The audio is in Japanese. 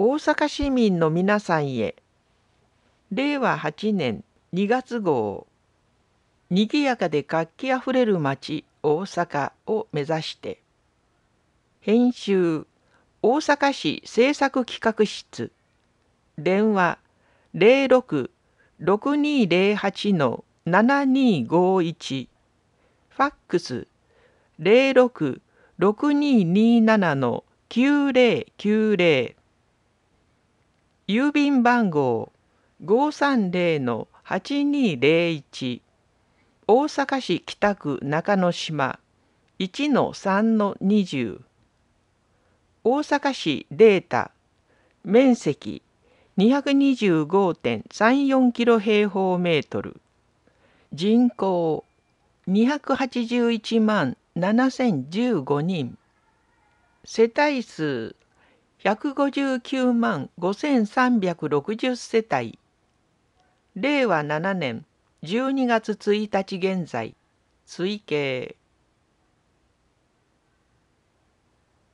大阪市民の皆さんへ、令和8年2月号、にぎやかで活気あふれる街大阪を目指して、編集大阪市政策企画室、電話06-6208-7251、ファックス06-6227-9090、郵便番号530-8201、大阪市北区中之島 1-3-20、大阪市データ、面積 225.34 キロ平方メートル、人口281万7015人、世帯数159万5360世帯、令和7年12月1日現在、推計